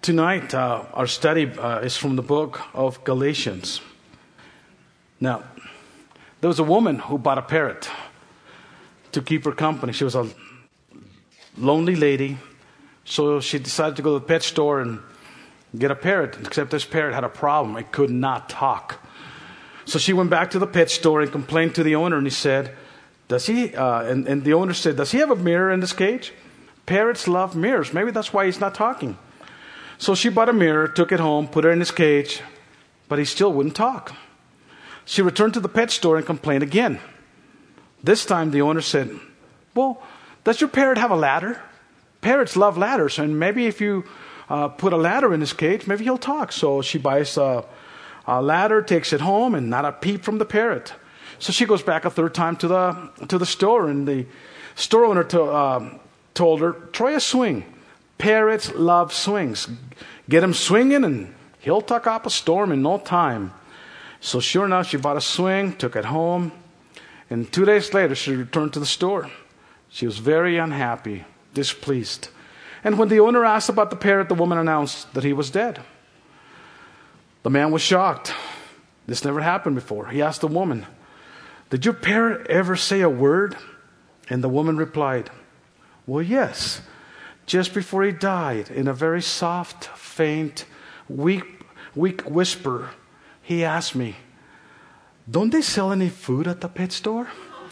Tonight, our study is from the book of Galatians. Now, there was a woman who bought a parrot to keep her company. She was a lonely lady, so she decided to go to the pet store and get a parrot, except this parrot had a problem. It could not talk. So she went back to the pet store and complained to the owner, and he said, and the owner said, does he have a mirror in this cage? Parrots love mirrors. Maybe that's why he's not talking. So she bought a mirror, took it home, put her in his cage, but he still wouldn't talk. She returned to the pet store and complained again. This time the owner said, well, does your parrot have a ladder? Parrots love ladders, and maybe if you put a ladder in his cage, maybe he'll talk. So she buys a ladder, takes it home, and not a peep from the parrot. So she goes back a third time to the store, and the store owner told her, try a swing. Parrots love swings. Get him swinging and he'll tuck up a storm in no time. So sure enough, she bought a swing, took it home, and 2 days later she returned to the store. She was very unhappy, displeased. And when the owner asked about the parrot, the woman announced that he was dead. The man was shocked. This never happened before. He asked the woman, did your parrot ever say a word? And the woman replied, well, yes. Just before he died, in a very soft, faint, weak whisper, he asked me, don't they sell any food at the pet store?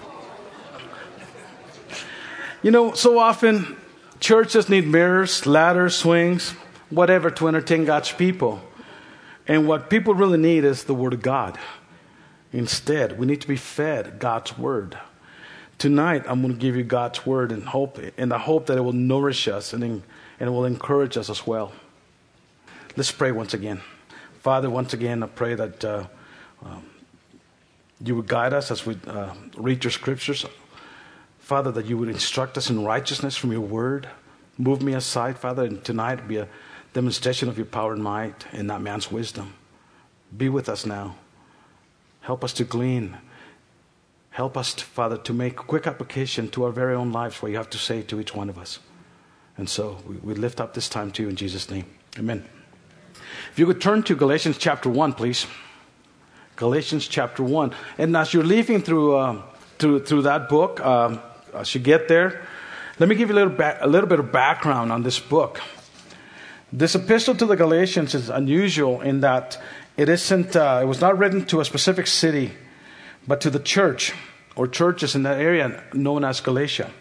You know, so often churches need mirrors, ladders, swings, whatever to entertain God's people. And what people really need is the Word of God. Instead, we need to be fed God's Word. Tonight, I'm going to give you God's Word in the hope that it will nourish us and it will encourage us as well. Let's pray once again. Father, once again, I pray that you would guide us as we read your scriptures. Father, that you would instruct us in righteousness from your Word. Move me aside, Father, and tonight be a demonstration of your power and might and not man's wisdom. Be with us now. Help us to glean. Help us, Father, to make quick application to our very own lives what you have to say to each one of us. And so we lift up this time to you in Jesus' name. Amen. If you could turn to Galatians chapter 1, please. Galatians chapter 1. And as you're leafing through that book, as you get there, let me give you a little bit of background on this book. This epistle to the Galatians is unusual in that it was not written to a specific city, but to the church or churches in that area known as Galatia.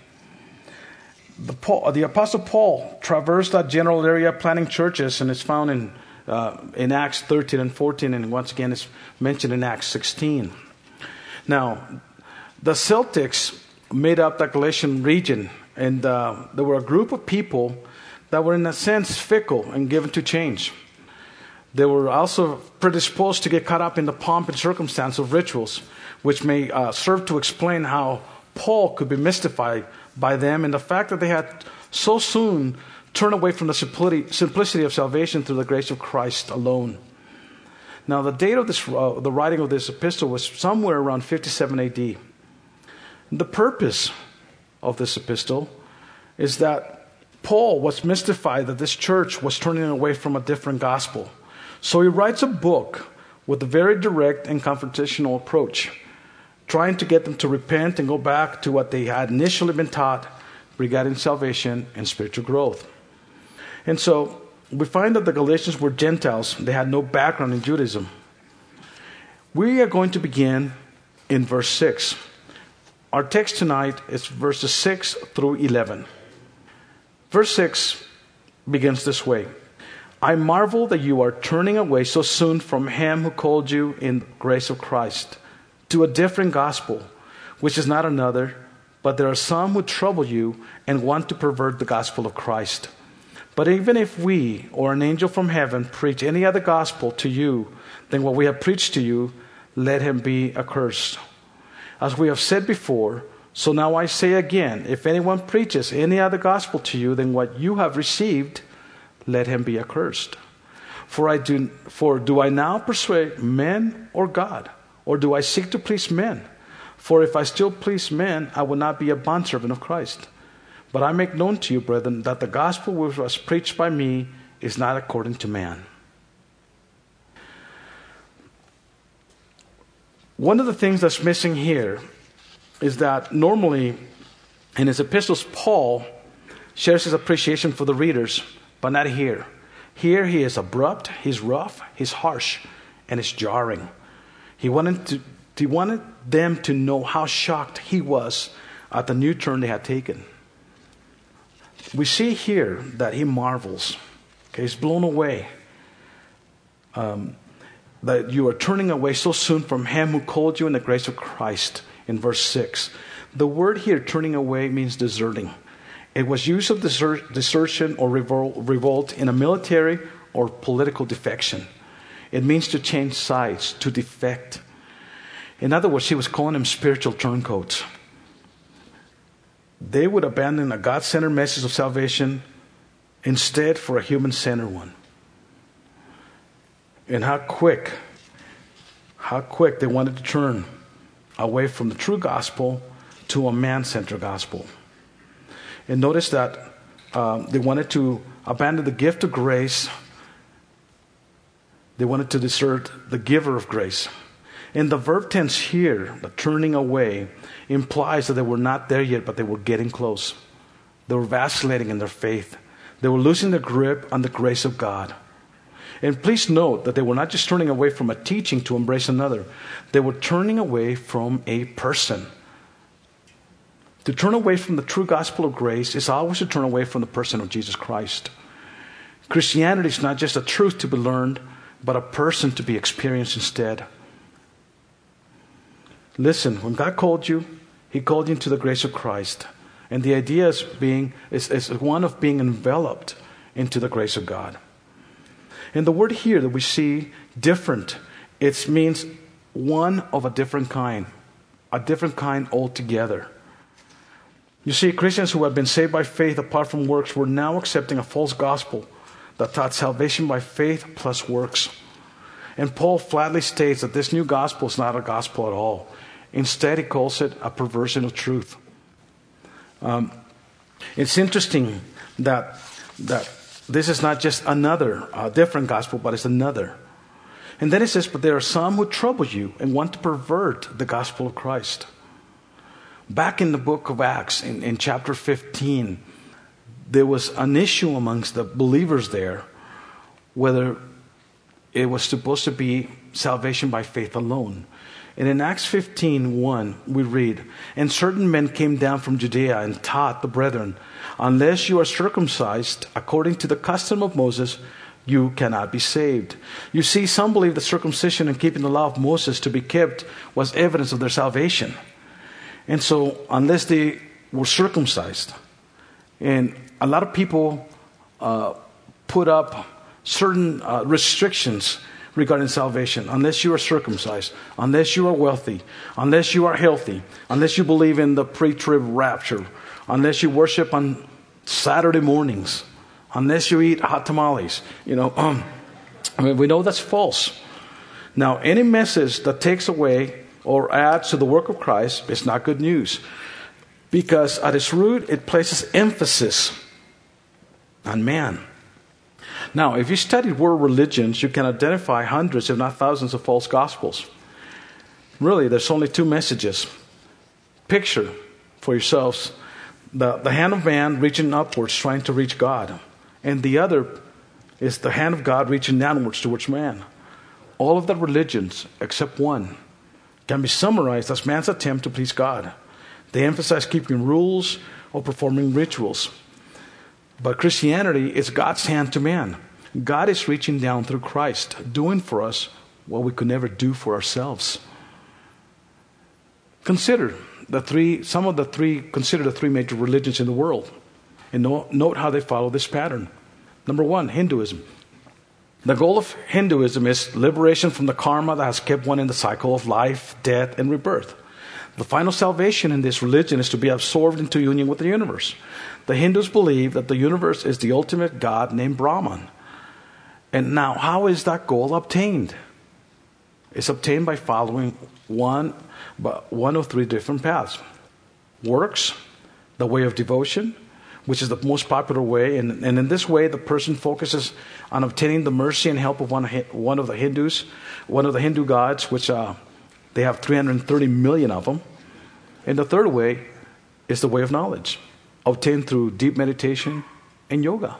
The Apostle Paul traversed that general area planting churches, and it's found in Acts 13 and 14, and once again it's mentioned in Acts 16. Now, the Celtics made up the Galatian region, and there were a group of people that were in a sense fickle and given to change. They were also predisposed to get caught up in the pomp and circumstance of rituals, which may serve to explain how Paul could be mystified by them and the fact that they had so soon turned away from the simplicity of salvation through the grace of Christ alone. Now, the date of the writing of this epistle was somewhere around 57 AD. The purpose of this epistle is that Paul was mystified that this church was turning away from a different gospel. So he writes a book with a very direct and confrontational approach, trying to get them to repent and go back to what they had initially been taught regarding salvation and spiritual growth. And so we find that the Galatians were Gentiles. They had no background in Judaism. We are going to begin in verse 6. Our text tonight is verses 6 through 11. Verse 6 begins this way. I marvel that you are turning away so soon from him who called you in the grace of Christ to a different gospel, which is not another, but there are some who trouble you and want to pervert the gospel of Christ. But even if we or an angel from heaven preach any other gospel to you than what we have preached to you, let him be accursed. As we have said before, so now I say again, if anyone preaches any other gospel to you than what you have received, let him be accursed. For do I now persuade men or God? Or do I seek to please men? For if I still please men, I will not be a bondservant of Christ. But I make known to you, brethren, that the gospel which was preached by me is not according to man. One of the things that's missing here is that normally in his epistles, Paul shares his appreciation for the readers, but not here. Here he is abrupt, he's rough, he's harsh, and it's jarring. He wanted them to know how shocked he was at the new turn they had taken. We see here that he marvels. Okay, he's blown away. That you are turning away so soon from him who called you in the grace of Christ, in verse 6. The word here, turning away, means deserting. It was use of desertion or revolt in a military or political defection. It means to change sides, to defect. In other words, he was calling them spiritual turncoats. They would abandon a God-centered message of salvation instead for a human-centered one. And how quick they wanted to turn away from the true gospel to a man-centered gospel. And notice that they wanted to abandon the gift of grace. They wanted to desert the giver of grace. In the verb tense here, the turning away implies that they were not there yet, but they were getting close. They were vacillating in their faith. They were losing their grip on the grace of God. And please note that they were not just turning away from a teaching to embrace another. They were turning away from a person. To turn away from the true gospel of grace is always to turn away from the person of Jesus Christ. Christianity is not just a truth to be learned, but a person to be experienced instead. Listen, when God called you, He called you into the grace of Christ. And the idea is one of being enveloped into the grace of God. And the word here that we see, different, it means one of a different kind altogether. You see, Christians who have been saved by faith apart from works were now accepting a false gospel that taught salvation by faith plus works. And Paul flatly states that this new gospel is not a gospel at all. Instead, he calls it a perversion of truth. It's interesting that this is not just another different gospel, but it's another. And then it says, but there are some who trouble you and want to pervert the gospel of Christ. Back in the book of Acts, in chapter 15, there was an issue amongst the believers there, whether it was supposed to be salvation by faith alone. And in Acts 15:1, we read, and certain men came down from Judea and taught the brethren, unless you are circumcised according to the custom of Moses, you cannot be saved. You see, some believe that circumcision and keeping the law of Moses to be kept was evidence of their salvation. And so, unless they were circumcised, and a lot of people put up certain restrictions regarding salvation. Unless you are circumcised, unless you are wealthy, unless you are healthy, unless you believe in the pre-trib rapture, unless you worship on Saturday mornings, unless you eat hot tamales, we know that's false. Now, any message that takes away or adds to the work of Christ is not good news, because at its root it places emphasis on man. Now, if you study world religions, you can identify hundreds, if not thousands, of false gospels. Really, there's only two messages. Picture for yourselves the hand of man reaching upwards, trying to reach God. And the other is the hand of God reaching downwards towards man. All of the religions, except one, can be summarized as man's attempt to please God. They emphasize keeping rules or performing rituals. But Christianity is God's hand to man. God is reaching down through Christ, doing for us what we could never do for ourselves. Consider the three major religions in the world. And note how they follow this pattern. Number one, Hinduism. The goal of Hinduism is liberation from the karma that has kept one in the cycle of life, death, and rebirth. The final salvation in this religion is to be absorbed into union with the universe. The Hindus believe that the universe is the ultimate God named Brahman. And now, how is that goal obtained? It's obtained by following one of three different paths. Works, the way of devotion, which is the most popular way. And in this way, the person focuses on obtaining the mercy and help of one of the Hindu gods, which they have 330 million of them. And the third way is the way of knowledge, obtained through deep meditation and yoga.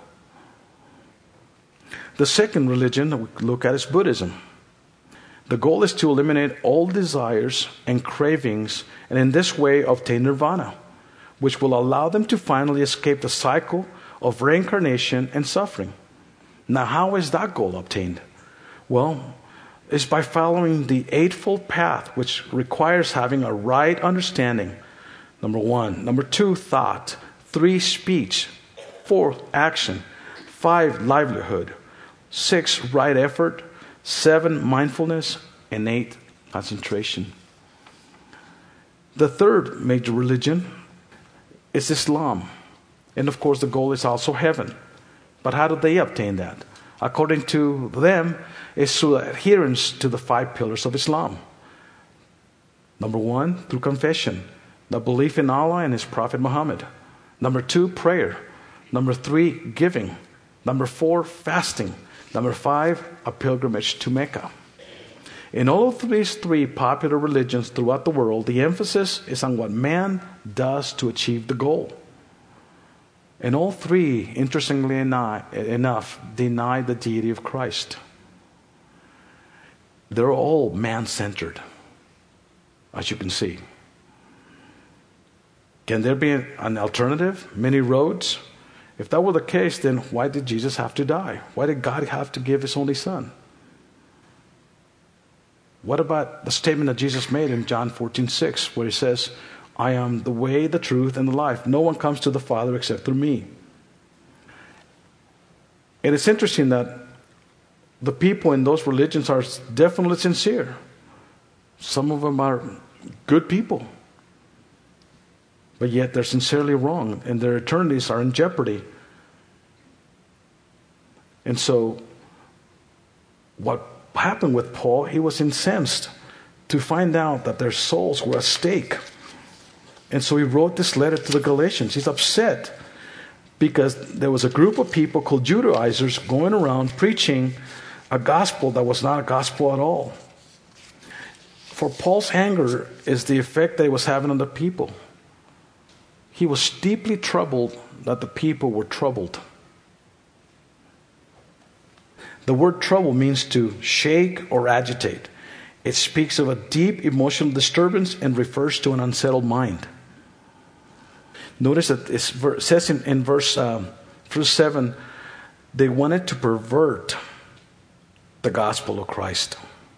The second religion that we look at is Buddhism. The goal is to eliminate all desires and cravings, and in this way obtain nirvana, which will allow them to finally escape the cycle of reincarnation and suffering. Now, how is that goal obtained? Well, it's by following the Eightfold Path, which requires having a right understanding. Number 1. Number 2, thought. 3, speech. 4, action. 5, livelihood. 6, right effort. 7, mindfulness. And 8, concentration. The third major religion is Islam. And of course, the goal is also heaven. But how do they obtain that? According to them, it's through adherence to the 5 pillars of Islam. Number 1, through confession, the belief in Allah and His Prophet Muhammad. Number 2, prayer. Number 3, giving. Number 4, fasting. Number 5, a pilgrimage to Mecca. In all of these 3 popular religions throughout the world, the emphasis is on what man does to achieve the goal. And all 3, interestingly enough, deny the deity of Christ. They're all man-centered, as you can see. Can there be an alternative? Many roads? If that were the case, then why did Jesus have to die? Why did God have to give His only Son? What about the statement that Jesus made in John 14:6, where He says, I am the way, the truth, and the life. No one comes to the Father except through me. And it's interesting that the people in those religions are definitely sincere. Some of them are good people. But yet they're sincerely wrong, and their eternities are in jeopardy. And so, what happened with Paul, he was incensed to find out that their souls were at stake. And so he wrote this letter to the Galatians. He's upset because there was a group of people called Judaizers going around preaching a gospel that was not a gospel at all. For Paul's anger is the effect that it was having on the people. He was deeply troubled that the people were troubled. The word trouble means to shake or agitate. It speaks of a deep emotional disturbance and refers to an unsettled mind. Notice that it says in verse 7, they wanted to pervert the gospel of Christ.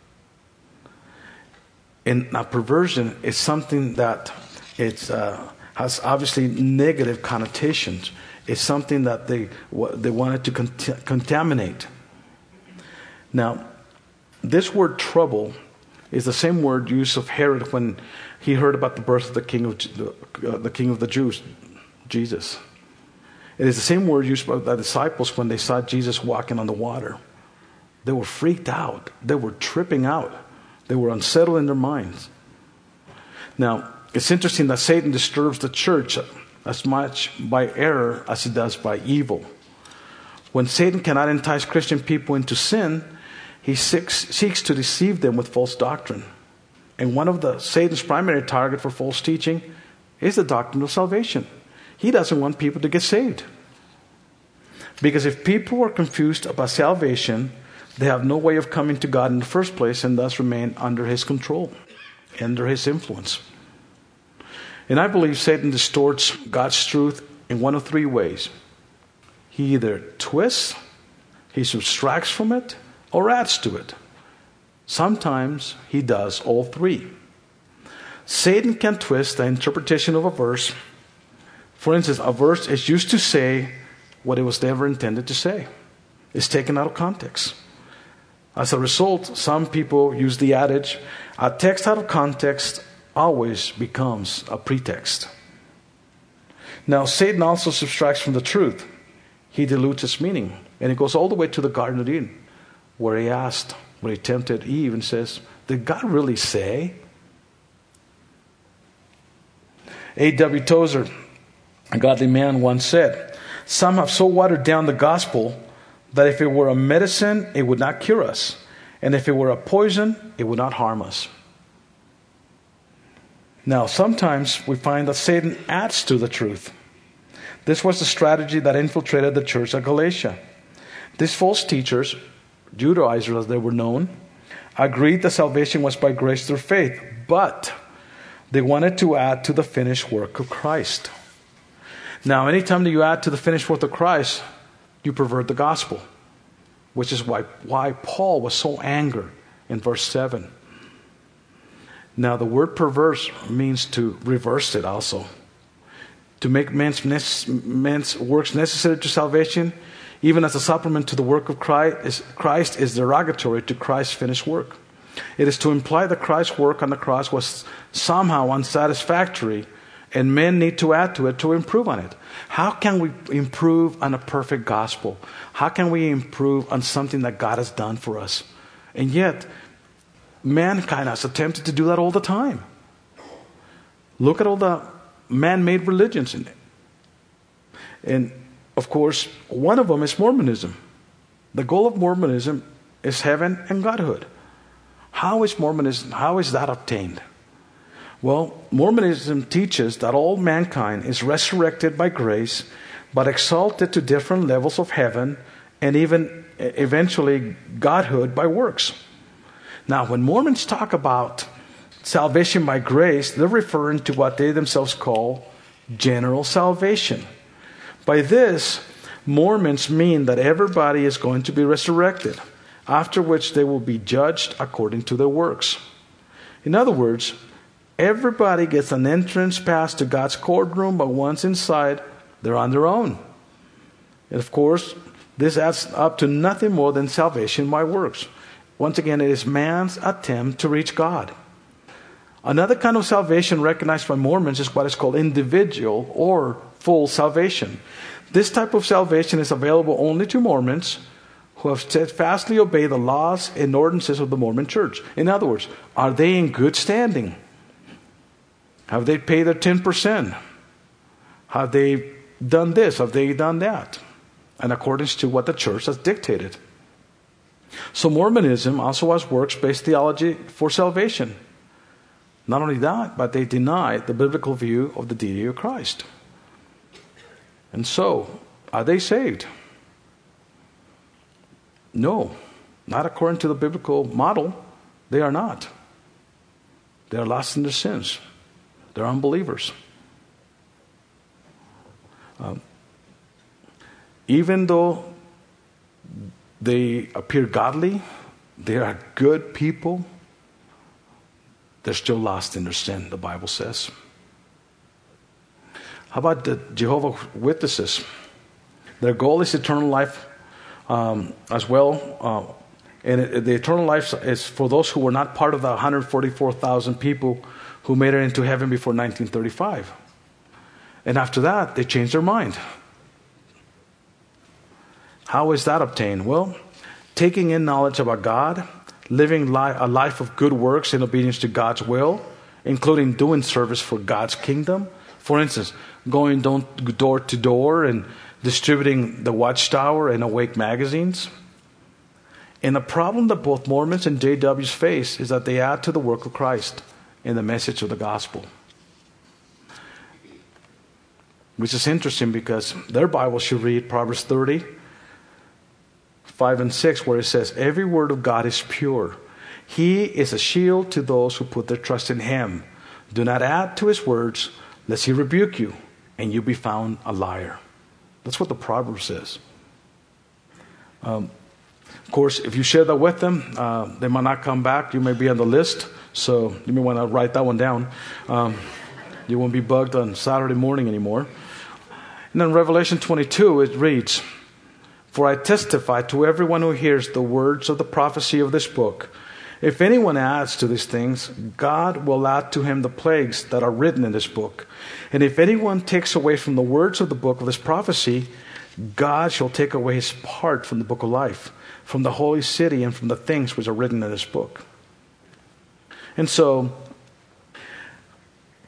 And now perversion is something that has obviously negative connotations. It's something that they wanted to contaminate. Now, this word trouble is the same word used of Herod when he heard about the birth of the king of the Jews, Jesus. It is the same word used by the disciples when they saw Jesus walking on the water. They were freaked out. They were tripping out. They were unsettled in their minds. Now, it's interesting that Satan disturbs the church as much by error as he does by evil. When Satan cannot entice Christian people into sin, he seeks to deceive them with false doctrine. And one of Satan's primary target for false teaching is the doctrine of salvation. He doesn't want people to get saved. Because if people are confused about salvation, they have no way of coming to God in the first place and thus remain under His control, under His influence. And I believe Satan distorts God's truth in one of 3 ways. He either twists, he subtracts from it, or adds to it. Sometimes he does all 3. Satan can twist the interpretation of a verse. For instance, a verse is used to say what it was never intended to say. It's taken out of context. As a result, some people use the adage, a text out of context always becomes a pretext. Now, Satan also subtracts from the truth. He dilutes its meaning. And it goes all the way to the Garden of Eden, where he tempted Eve and says, did God really say? A.W. Tozer A godly man once said, "Some have so watered down the gospel that if it were a medicine, it would not cure us. And if it were a poison, it would not harm us." Now, sometimes we find that Satan adds to the truth. This was the strategy that infiltrated the church at Galatia. These false teachers, Judaizers as they were known, agreed that salvation was by grace through faith, but they wanted to add to the finished work of Christ. Now, anytime that you add to the finished work of Christ, you pervert the gospel, which is why Paul was so angry in verse 7. Now, the word perverse means to reverse it also. To make men's works necessary to salvation, even as a supplement to the work of Christ, is derogatory to Christ's finished work. It is to imply that Christ's work on the cross was somehow unsatisfactory, and men need to add to it to improve on it. How can we improve on a perfect gospel? How can we improve on something that God has done for us? And yet, mankind has attempted to do that all the time. Look at all the man-made religions in it. And, of course, one of them is Mormonism. The goal of Mormonism is heaven and godhood. How is that obtained? Well, Mormonism teaches that all mankind is resurrected by grace, but exalted to different levels of heaven and even eventually godhood by works. Now, when Mormons talk about salvation by grace, they're referring to what they themselves call general salvation. By this, Mormons mean that everybody is going to be resurrected, after which they will be judged according to their works. In other words, everybody gets an entrance pass to God's courtroom, but once inside, they're on their own. And of course, this adds up to nothing more than salvation by works. Once again, it is man's attempt to reach God. Another kind of salvation recognized by Mormons is what is called individual or full salvation. This type of salvation is available only to Mormons who have steadfastly obeyed the laws and ordinances of the Mormon Church. In other words, are they in good standing? Have they paid their 10%? Have they done this? Have they done that? In accordance to what the church has dictated. So Mormonism also has works-based theology for salvation. Not only that, but they deny the biblical view of the deity of Christ. And so, are they saved? No, not according to the biblical model. They are not. They are lost in their sins. They're unbelievers. Even though they appear godly, they are good people, they're still lost in their sin, the Bible says. How about the Jehovah's Witnesses? Their goal is eternal life as well. And the eternal life is for those who were not part of the 144,000 people who made it into heaven before 1935. And after that, they changed their mind. How is that obtained? Well, taking in knowledge about God, living a life of good works in obedience to God's will, including doing service for God's kingdom. For instance, going door to door and distributing the Watchtower and Awake magazines. And the problem that both Mormons and JWs face is that they add to the work of Christ in the message of the gospel. Which is interesting because their Bible should read Proverbs 30, 5 and 6, where it says, "Every word of God is pure. He is a shield to those who put their trust in him. Do not add to his words, lest he rebuke you, and you be found a liar." That's what the Proverbs says. Of course, if you share that with them, they might not come back. You may be on the list, so you may want to write that one down. You won't be bugged on Saturday morning anymore. And then Revelation 22, it reads, "For I testify to everyone who hears the words of the prophecy of this book. If anyone adds to these things, God will add to him the plagues that are written in this book. And if anyone takes away from the words of the book of this prophecy, God shall take away his part from the book of life, from the holy city, and from the things which are written in this book." And so,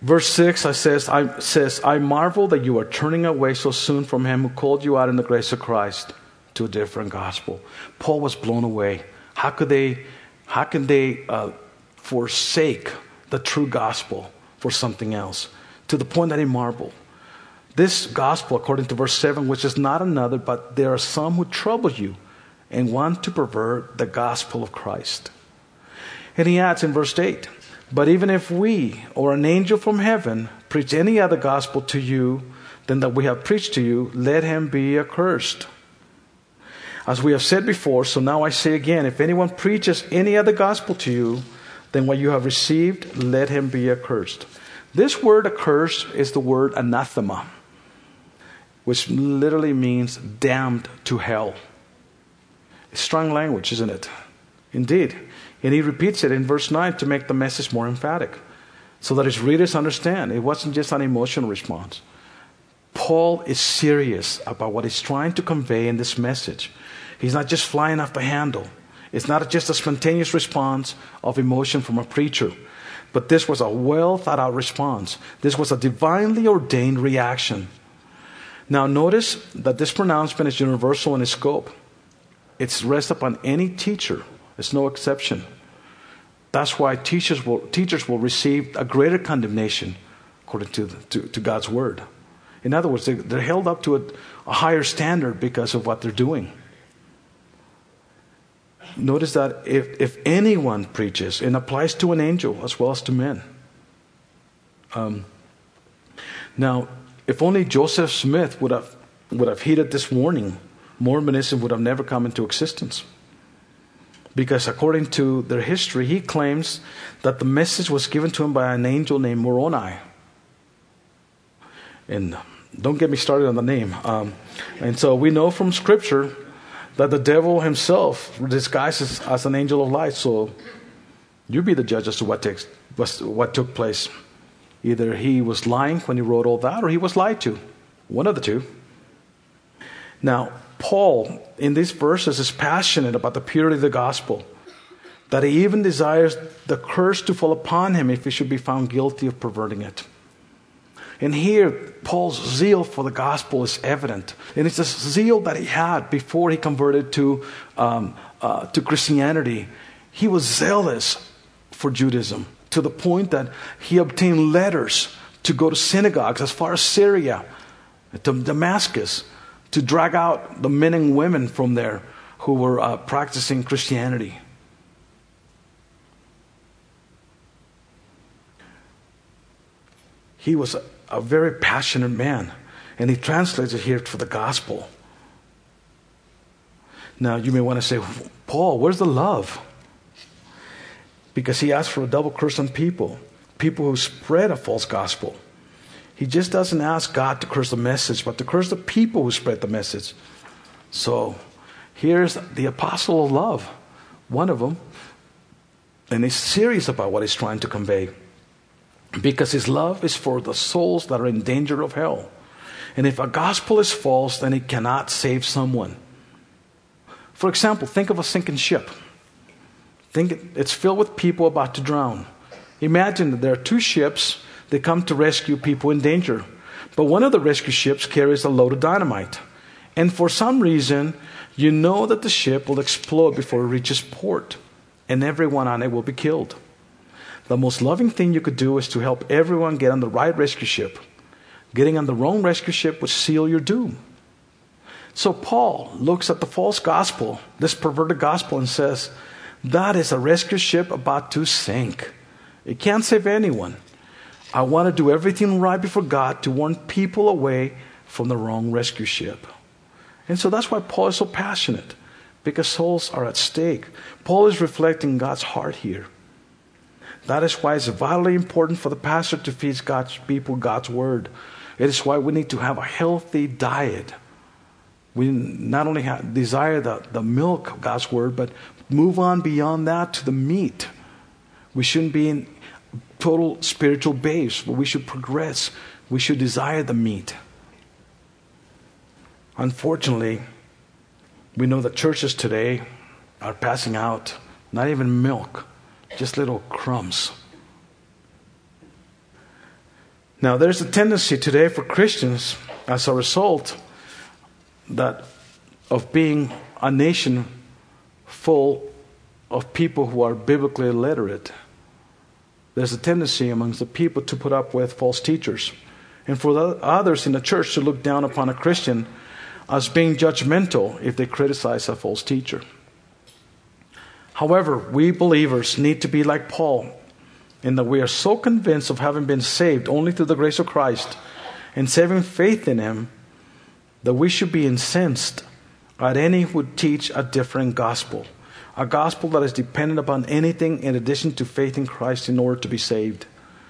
Verse 6 says, I marvel that you are turning away so soon from him who called you out in the grace of Christ to a different gospel. Paul was blown away. How can they forsake the true gospel for something else? To the point that he marveled. This gospel, according to verse 7, which is not another, but there are some who trouble you and want to pervert the gospel of Christ. And he adds in verse 8, but even if we or an angel from heaven preach any other gospel to you than that we have preached to you, let him be accursed. As we have said before, so now I say again, if anyone preaches any other gospel to you than what you have received, let him be accursed. This word accursed is the word anathema, which literally means damned to hell. It's strong language, isn't it? Indeed. And he repeats it in verse 9 to make the message more emphatic, so that his readers understand it wasn't just an emotional response. Paul is serious about what he's trying to convey in this message. He's not just flying off the handle. It's not just a spontaneous response of emotion from a preacher, but this was a well thought out response. This was a divinely ordained reaction. Now notice that this pronouncement is universal in its scope. It's rests upon any teacher. It's no exception. That's why teachers will receive a greater condemnation according to God's word. In other words, they're held up to a higher standard because of what they're doing. Notice that if anyone preaches, it applies to an angel as well as to men. Now, if only Joseph Smith would have heeded this warning, Mormonism would have never come into existence. Because according to their history, he claims that the message was given to him by an angel named Moroni. And don't get me started on the name. And so we know from Scripture that the devil himself disguises as an angel of light. So you be the judge as to what took place. Either he was lying when he wrote all that, or he was lied to. One of the two. Now, Paul, in these verses, is passionate about the purity of the gospel, that he even desires the curse to fall upon him if he should be found guilty of perverting it. And here, Paul's zeal for the gospel is evident. And it's a zeal that he had before he converted to Christianity. He was zealous for Judaism, to the point that he obtained letters to go to synagogues as far as Syria, to Damascus, to drag out the men and women from there who were practicing Christianity. He was a very passionate man, and he translates it here for the gospel. Now, you may want to say, Paul, where's the love? Because he asked for a double curse on people who spread a false gospel. He just doesn't ask God to curse the message, but to curse the people who spread the message. So here's the apostle of love, one of them, and he's serious about what he's trying to convey, because his love is for the souls that are in danger of hell. And if a gospel is false, then it cannot save someone. For example, think of a sinking ship. It's filled with people about to drown. Imagine that there are two ships. They come to rescue people in danger. But one of the rescue ships carries a load of dynamite. And for some reason, you know that the ship will explode before it reaches port. And everyone on it will be killed. The most loving thing you could do is to help everyone get on the right rescue ship. Getting on the wrong rescue ship would seal your doom. So Paul looks at the false gospel, this perverted gospel, and says, that is a rescue ship about to sink. It can't save anyone. I want to do everything right before God to warn people away from the wrong rescue ship. And so that's why Paul is so passionate, because souls are at stake. Paul is reflecting God's heart here. That is why it's vitally important for the pastor to feed God's people God's word. It is why we need to have a healthy diet. We not only desire the milk of God's word, but move on beyond that to the meat. We shouldn't be in total spiritual babes, but we should progress. We should desire the meat. Unfortunately, we know that churches today are passing out not even milk, just little crumbs. Now, there's a tendency today for Christians, as a result of being a nation full of people who are biblically illiterate, there's a tendency amongst the people to put up with false teachers. And for the others in the church to look down upon a Christian as being judgmental if they criticize a false teacher. However, we believers need to be like Paul, in that we are so convinced of having been saved only through the grace of Christ and saving faith in Him, that we should be incensed at any who would teach a different gospel. A gospel that is dependent upon anything in addition to faith in Christ in order to be saved.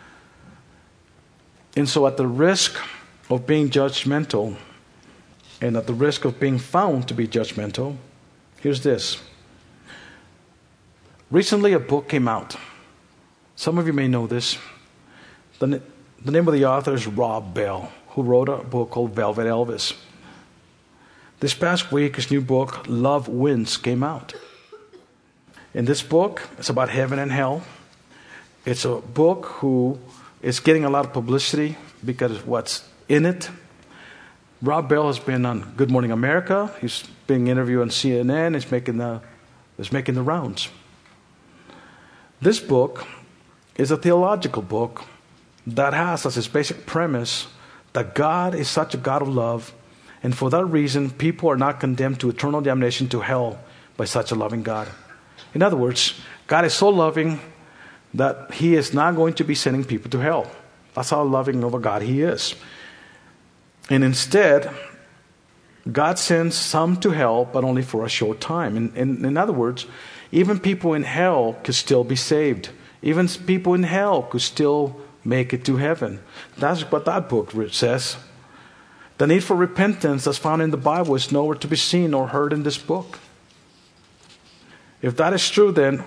And so at the risk of being judgmental, and at the risk of being found to be judgmental, here's this. Recently a book came out. Some of you may know this. The name of the author is Rob Bell, who wrote a book called Velvet Elvis. This past week, his new book, Love Wins, came out. In this book, it's about heaven and hell. It's a book who is getting a lot of publicity because of what's in it. Rob Bell has been on Good Morning America. He's being interviewed on CNN. It's making the rounds. This book is a theological book that has as its basic premise that God is such a God of love, and for that reason, people are not condemned to eternal damnation to hell by such a loving God. In other words, God is so loving that He is not going to be sending people to hell. That's how loving of a God He is. And instead, God sends some to hell, but only for a short time. In other words, even people in hell could still be saved. Even people in hell could still make it to heaven. That's what that book says. The need for repentance that's found in the Bible is nowhere to be seen or heard in this book. If that is true, then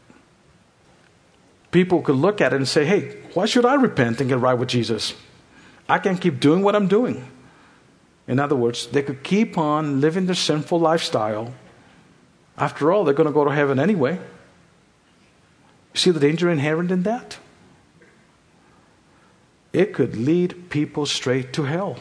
people could look at it and say, hey, why should I repent and get right with Jesus? I can keep doing what I'm doing. In other words, they could keep on living their sinful lifestyle. After all, they're going to go to heaven anyway. You see the danger inherent in that? It could lead people straight to hell.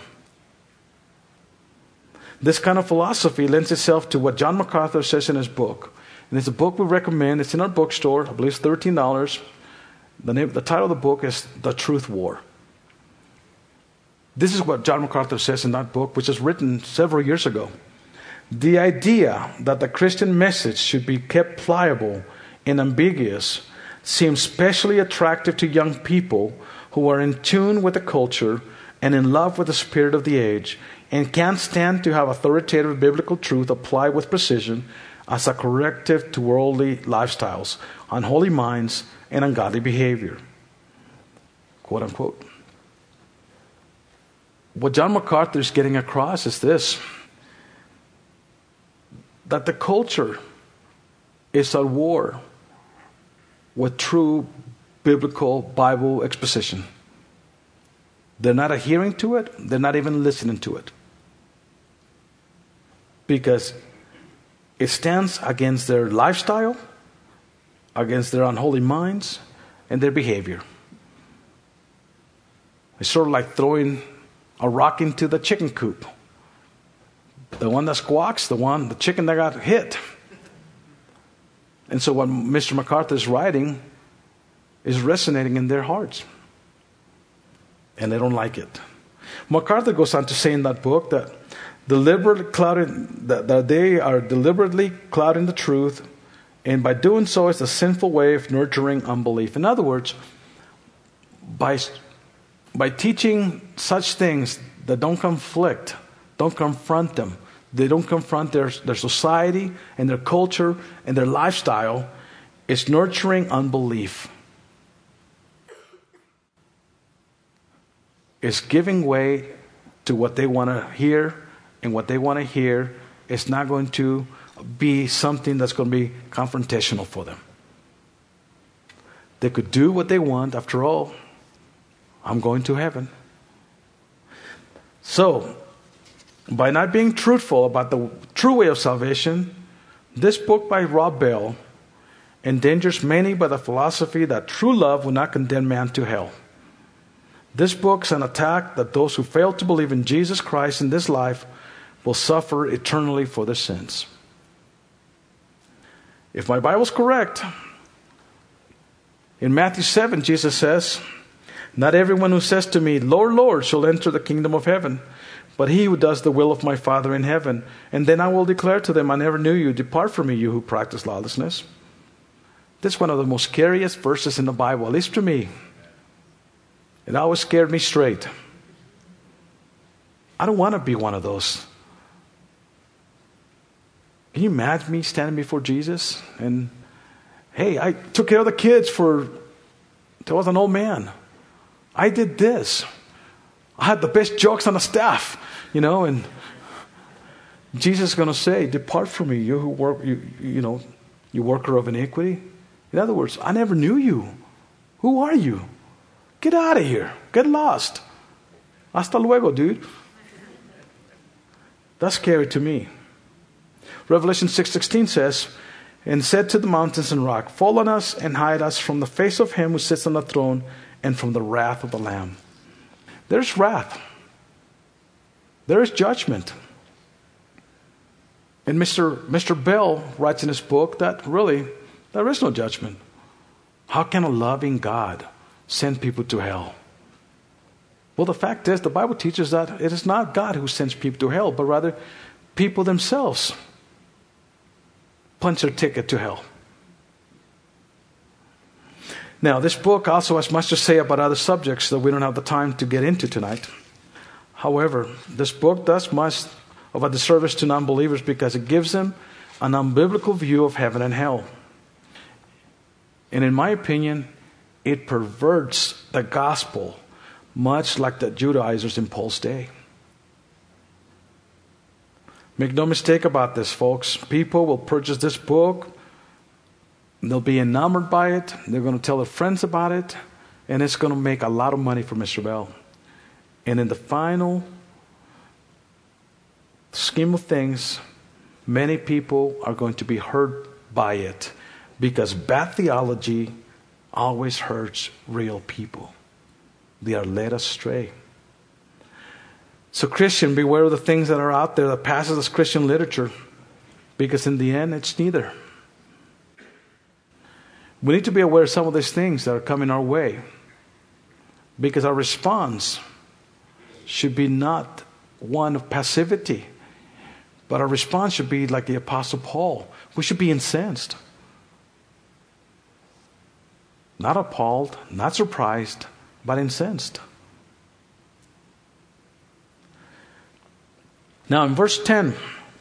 This kind of philosophy lends itself to what John MacArthur says in his book. And it's a book we recommend. It's in our bookstore. I believe it's $13. The title of the book is The Truth War. This is what John MacArthur says in that book, which was written several years ago. The idea that the Christian message should be kept pliable and ambiguous seems especially attractive to young people who are in tune with the culture and in love with the spirit of the age and can't stand to have authoritative biblical truth applied with precision as a corrective to worldly lifestyles, unholy minds, and ungodly behavior. Quote unquote. What John MacArthur is getting across is this: that the culture is at war with true biblical Bible exposition. They're not adhering to it. They're not even listening to it. Because it stands against their lifestyle, against their unholy minds, and their behavior. It's sort of like throwing a rock into the chicken coop. The one that squawks, the chicken that got hit. And so what Mr. MacArthur is writing is resonating in their hearts. And they don't like it. MacArthur goes on to say in that book that they are deliberately clouding the truth, and by doing so, it's a sinful way of nurturing unbelief. In other words, by teaching such things that don't conflict, don't confront them, they don't confront their society and their culture and their lifestyle, it's nurturing unbelief. It's giving way to what they want to hear, and what they want to hear is not going to be something that's going to be confrontational for them. They could do what they want. After all, I'm going to heaven. So, by not being truthful about the true way of salvation, this book by Rob Bell endangers many by the philosophy that true love will not condemn man to hell. This book is an attack that those who fail to believe in Jesus Christ in this life will suffer eternally for their sins. If my Bible's correct, in Matthew 7, Jesus says, "Not everyone who says to me, 'Lord, Lord,' shall enter the kingdom of heaven, but he who does the will of my Father in heaven. And then I will declare to them, 'I never knew you. Depart from me, you who practice lawlessness.'" This is one of the most scariest verses in the Bible, at least to me. It always scared me straight. I don't want to be one of those. Can you imagine me standing before Jesus and, "Hey, I took care of the kids till I was an old man. I did this. I had the best jokes on the staff," and Jesus is going to say, "Depart from me, you who work, you worker of iniquity." In other words, I never knew you. Who are you? Get out of here. Get lost. Hasta luego, dude. That's scary to me. Revelation 6:16 says, "And said to the mountains and rock, fall on us and hide us from the face of him who sits on the throne and from the wrath of the Lamb." There's wrath. There is judgment. And Mr. Bell writes in his book that really there is no judgment. How can a loving God send people to hell? Well, the fact is, the Bible teaches that it is not God who sends people to hell, but rather people themselves punch their ticket to hell. Now, this book also has much to say about other subjects that we don't have the time to get into tonight. However, this book does much of a disservice to non-believers because it gives them an unbiblical view of heaven and hell. And in my opinion, it perverts the gospel, much like the Judaizers in Paul's day. Make no mistake about this, folks. People will purchase this book. They'll be enamored by it. They're going to tell their friends about it. And it's going to make a lot of money for Mr. Bell. And in the final scheme of things, many people are going to be hurt by it. Because bad theology always hurts real people. They are led astray. So Christian, beware of the things that are out there that passes as Christian literature. Because in the end, it's neither. We need to be aware of some of these things that are coming our way. Because our response should be not one of passivity. But our response should be like the Apostle Paul. We should be incensed. Not appalled, not surprised, but incensed. Now in verse 10,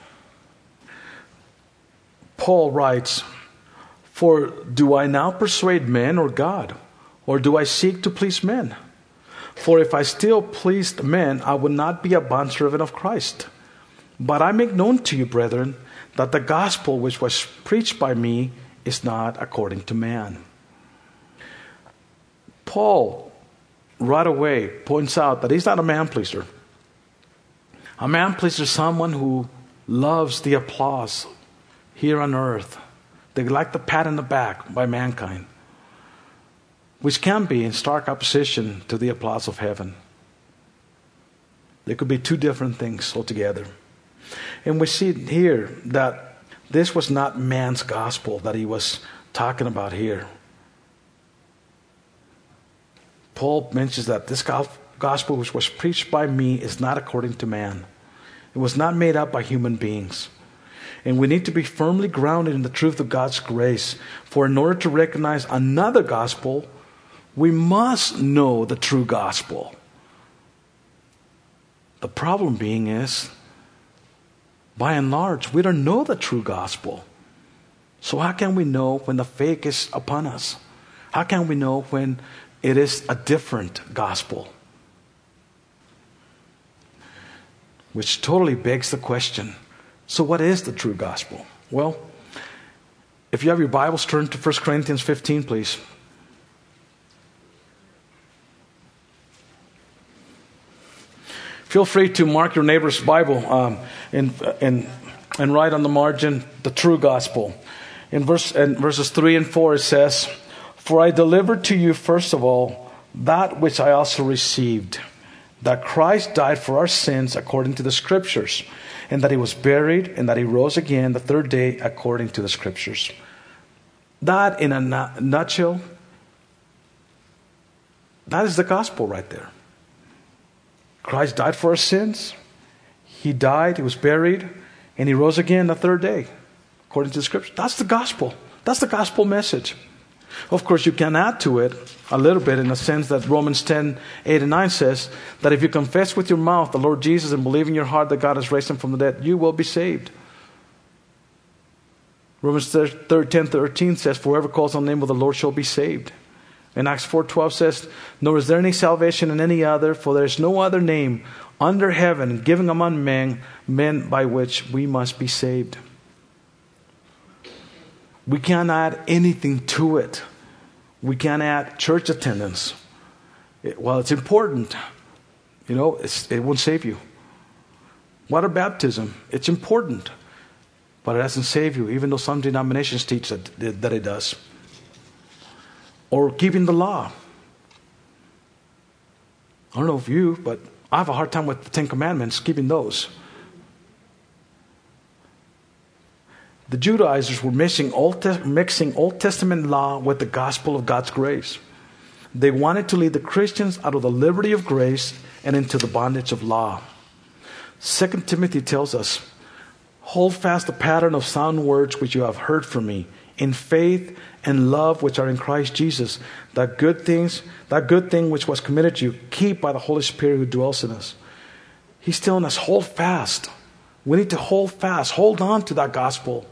Paul writes, "For do I now persuade men or God? Or do I seek to please men? For if I still pleased men, I would not be a bondservant of Christ. But I make known to you, brethren, that the gospel which was preached by me is not according to man." Paul right away points out that he's not a man pleaser. A man pleaser is someone who loves the applause here on earth. They like the pat in the back by mankind, which can be in stark opposition to the applause of heaven. They could be two different things altogether. And we see here that this was not man's gospel that he was talking about here. Paul mentions that this gospel which was preached by me is not according to man. It was not made up by human beings. And we need to be firmly grounded in the truth of God's grace. For in order to recognize another gospel, we must know the true gospel. The problem being is, by and large, we don't know the true gospel. So how can we know when the fake is upon us? How can we know when it is a different gospel? Which totally begs the question, so what is the true gospel? Well, if you have your Bibles, turn to 1 Corinthians 15, please. Feel free to mark your neighbor's Bible and write on the margin the true gospel. In verses 3 and 4 it says, "For I delivered to you first of all that which I also received, that Christ died for our sins according to the Scriptures, and that he was buried, and that he rose again the third day according to the Scriptures. That, in a nutshell, that is the gospel right there. Christ died for our sins. He died, he was buried, and he rose again the third day, according to the Scripture. That's the gospel. That's the gospel message. Of course, you can add to it a little bit in the sense that Romans 10:8-9 says that if you confess with your mouth the Lord Jesus and believe in your heart that God has raised him from the dead, you will be saved. Romans 10:13 says, for whoever calls on the name of the Lord shall be saved. And Acts 4:12 says, nor is there any salvation in any other, for there is no other name under heaven given among men by which we must be saved. We can't add anything to it. We can't add church attendance. Well, it's important. It won't save you. Water baptism, it's important. But it doesn't save you, even though some denominations teach that it does. Or keeping the law. I don't know if you, but I have a hard time with the Ten Commandments, keeping those. The Judaizers were mixing Old Testament law with the gospel of God's grace. They wanted to lead the Christians out of the liberty of grace and into the bondage of law. 2 Timothy tells us, hold fast the pattern of sound words which you have heard from me, in faith and love which are in Christ Jesus. That good thing which was committed to you, keep by the Holy Spirit who dwells in us. He's telling us, hold fast. We need to hold fast. Hold on to that gospel.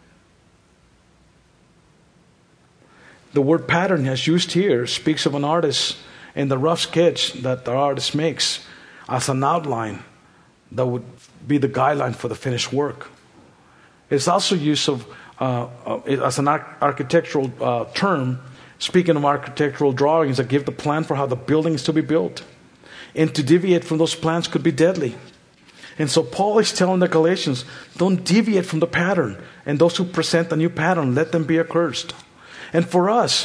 The word pattern as used here speaks of an artist and the rough sketch that the artist makes as an outline that would be the guideline for the finished work. It's also used as an architectural term, speaking of architectural drawings that give the plan for how the building is to be built. And to deviate from those plans could be deadly. And so Paul is telling the Galatians, don't deviate from the pattern. And those who present a new pattern, let them be accursed. And for us,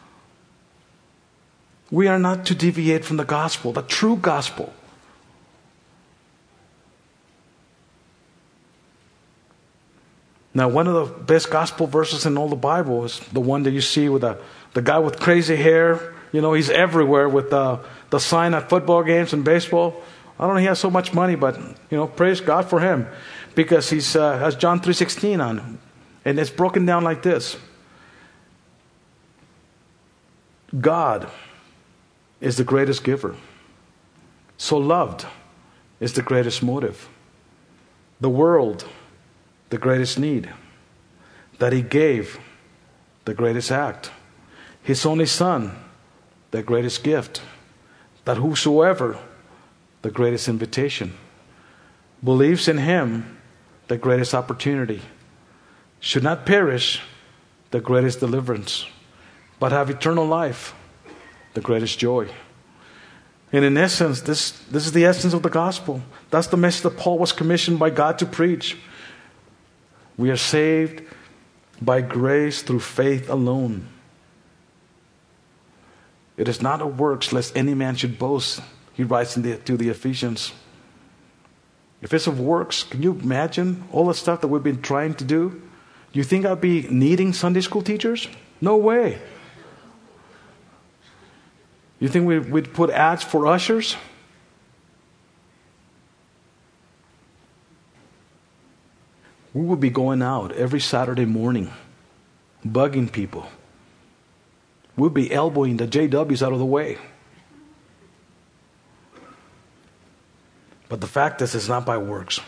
we are not to deviate from the gospel, the true gospel. Now, one of the best gospel verses in all the Bible is the one that you see with the guy with crazy hair. He's everywhere with the sign at football games and baseball. I don't know, he has so much money, but, praise God for him. Because he has John 3:16 on. And it's broken down like this. God is the greatest giver. So loved is the greatest motive. The world, the greatest need. That he gave, the greatest act. His only Son, the greatest gift. That whosoever, the greatest invitation. Believes in him, the greatest opportunity. Should not perish, the greatest deliverance. But have eternal life, the greatest joy. And in essence, this is the essence of the gospel. That's the message that Paul was commissioned by God to preach. We are saved by grace through faith alone. It is not of works, lest any man should boast, he writes to the Ephesians. If it's of works, can you imagine all the stuff that we've been trying to do? Do you think I'd be needing Sunday school teachers? No way. You think we'd put ads for ushers? We would be going out every Saturday morning, bugging people. We'd be elbowing the JWs out of the way. But the fact is, it's not by works.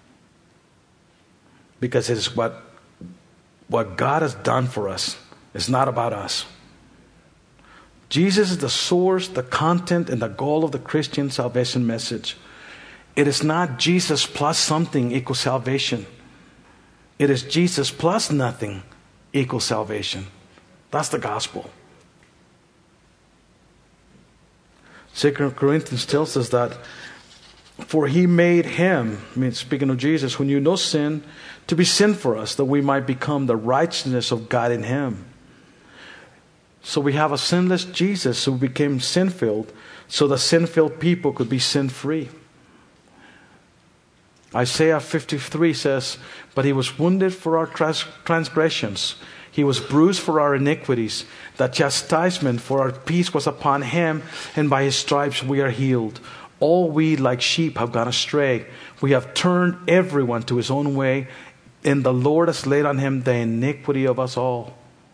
Because it's what God has done for us. It's not about us. Jesus is the source, the content, and the goal of the Christian salvation message. It is not Jesus plus something equals salvation. It is Jesus plus nothing equals salvation. That's the gospel. 2 Corinthians tells us that, for he made him, speaking of Jesus, who knew no sin, to be sin for us, that we might become the righteousness of God in him. So we have a sinless Jesus who became sin-filled so the sin-filled people could be sin-free. Isaiah 53 says, "But he was wounded for our transgressions. He was bruised for our iniquities. The chastisement for our peace was upon him, and by his stripes we are healed. All we like sheep have gone astray. We have turned everyone to his own way, and the Lord has laid on him the iniquity of us all."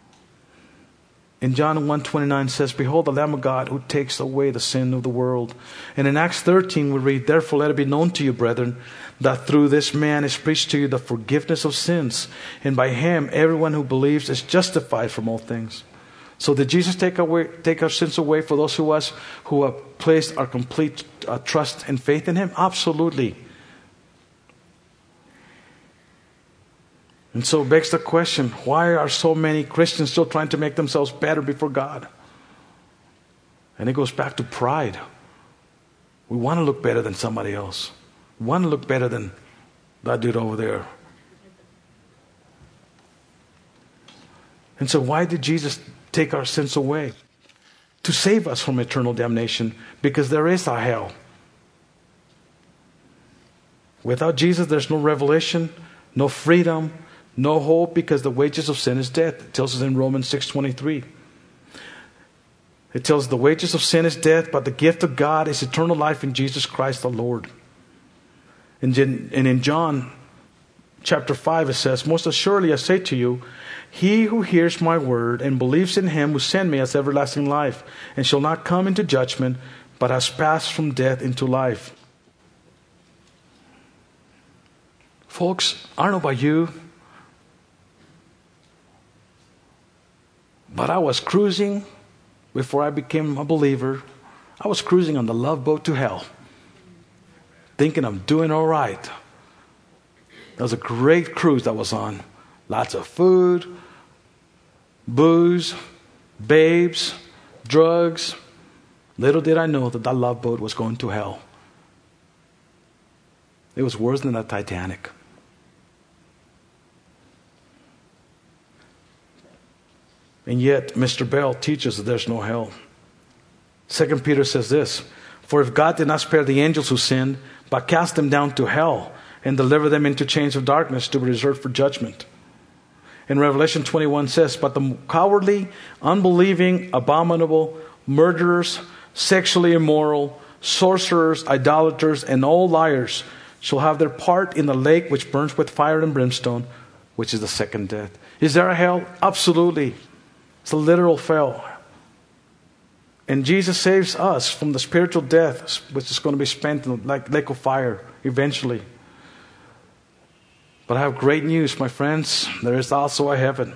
In John 1:29 says, "Behold the Lamb of God who takes away the sin of the world." And in Acts 13 we read, "Therefore let it be known to you, brethren, that through this man is preached to you the forgiveness of sins, and by him everyone who believes is justified from all things." So did Jesus take our sins away for those who have placed our complete trust and faith in him? Absolutely. And so it begs the question, why are so many Christians still trying to make themselves better before God? And it goes back to pride. We want to look better than somebody else. We want to look better than that dude over there. And so why did Jesus take our sins away? To save us from eternal damnation, because there is a hell. Without Jesus, there's no revelation, no freedom, no hope, because the wages of sin is death. It tells us in Romans 6:23. It tells us the wages of sin is death, but the gift of God is eternal life in Jesus Christ the Lord. And in John chapter 5 it says, "Most assuredly I say to you, he who hears my word and believes in him who sent me has everlasting life, and shall not come into judgment, but has passed from death into life." Folks, I don't know about you, but I was cruising before I became a believer. I was cruising on the love boat to hell, thinking I'm doing all right. That was a great cruise that was on. Lots of food, booze, babes, drugs. Little did I know that that love boat was going to hell. It was worse than the Titanic. And yet, Mr. Bell teaches that there's no hell. 2 Peter says this, "For if God did not spare the angels who sinned, but cast them down to hell, and deliver them into chains of darkness to be reserved for judgment." And Revelation 21 says, "But the cowardly, unbelieving, abominable, murderers, sexually immoral, sorcerers, idolaters, and all liars shall have their part in the lake which burns with fire and brimstone, which is the second death." Is there a hell? Absolutely. It's a literal hell. And Jesus saves us from the spiritual death, which is going to be spent in the lake of fire eventually. But I have great news, my friends. There is also a heaven.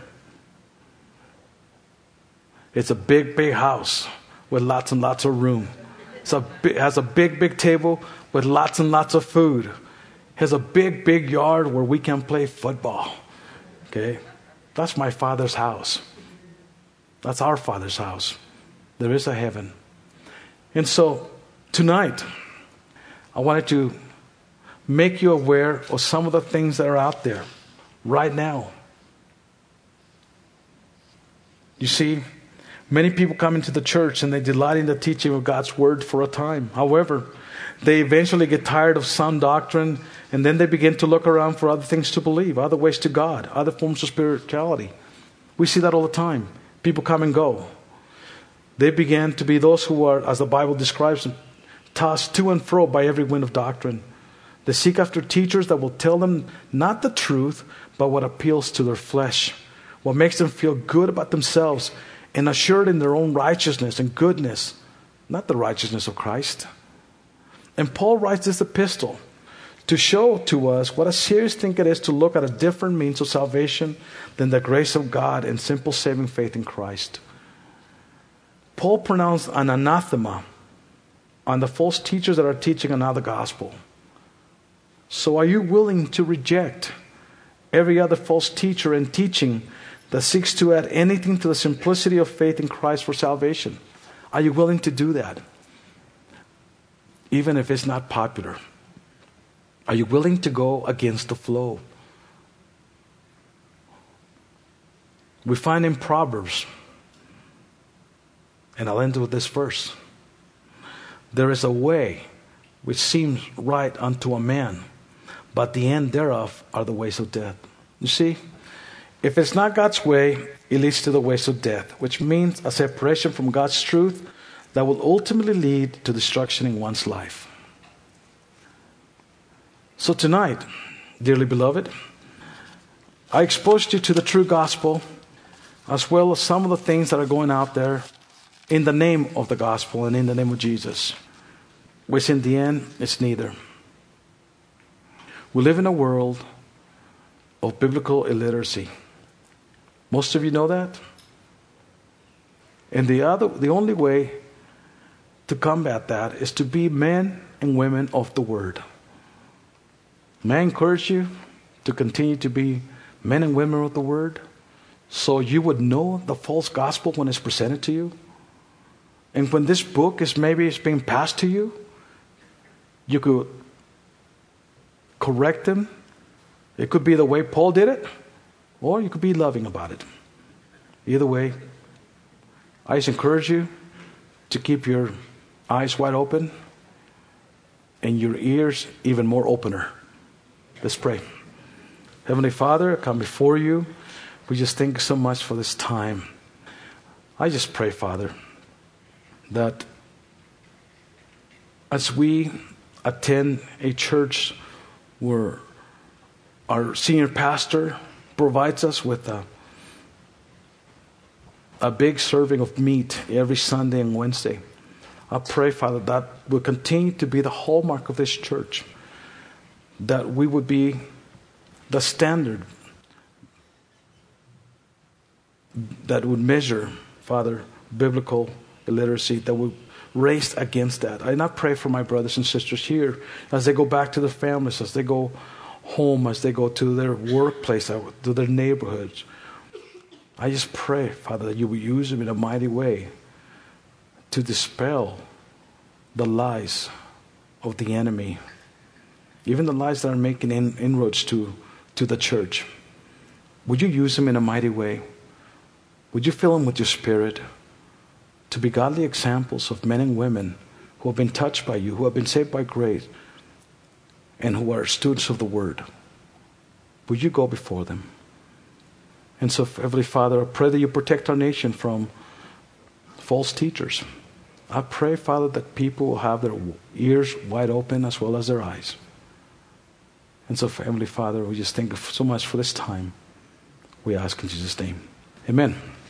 It's a big, big house with lots and lots of room. It has a big, big table with lots and lots of food. It has a big, big yard where we can play football. Okay? That's my Father's house. That's our Father's house. There is a heaven. And so, tonight, I wanted to make you aware of some of the things that are out there right now. You see, many people come into the church and they delight in the teaching of God's Word for a time. However, they eventually get tired of sound doctrine, and then they begin to look around for other things to believe, other ways to God, other forms of spirituality. We see that all the time. People come and go. They begin to be those who are, as the Bible describes them, tossed to and fro by every wind of doctrine. They seek after teachers that will tell them not the truth, but what appeals to their flesh, what makes them feel good about themselves and assured in their own righteousness and goodness, not the righteousness of Christ. And Paul writes this epistle to show to us what a serious thing it is to look at a different means of salvation than the grace of God and simple saving faith in Christ. Paul pronounced an anathema on the false teachers that are teaching another gospel. So are you willing to reject every other false teacher and teaching that seeks to add anything to the simplicity of faith in Christ for salvation? Are you willing to do that? Even if it's not popular. Are you willing to go against the flow? We find in Proverbs And I'll end with this verse. There is a way which seems right unto a man, but the end thereof are the ways of death. You see, if it's not God's way, it leads to the ways of death, which means a separation from God's truth that will ultimately lead to destruction in one's life. So tonight, dearly beloved, I exposed you to the true gospel, as well as some of the things that are going out there in the name of the gospel and in the name of Jesus, which in the end is neither. We live in a world of biblical illiteracy. Most of you know that. And the only way to combat that is to be men and women of the Word. May I encourage you to continue to be men and women of the Word, so you would know the false gospel when it's presented to you. And when this book is being passed to you, you could correct them. It could be the way Paul did it, or you could be loving about it. Either way, I just encourage you to keep your eyes wide open and your ears even more opener. Let's pray. Heavenly Father, I come before you. We just thank you so much for this time. I just pray, Father, that as we attend a church where our senior pastor provides us with a big serving of meat every Sunday and Wednesday, I pray, Father, that will continue to be the hallmark of this church, that we would be the standard that would measure, Father, biblical illiteracy, that would race against that. I not pray for my brothers and sisters here as they go back to their families, as they go home, as they go to their workplace, to their neighborhoods. I just pray, Father, that you will use them in a mighty way to dispel the lies of the enemy, even the lies that are making inroads to the church. Would you use them in a mighty way? Would you fill them with your Spirit to be godly examples of men and women who have been touched by you, who have been saved by grace, and who are students of the Word? Would you go before them? And so, Heavenly Father, I pray that you protect our nation from false teachers. I pray, Father, that people will have their ears wide open as well as their eyes. And so, Heavenly Father, we just thank you so much for this time. We ask in Jesus' name. Amen.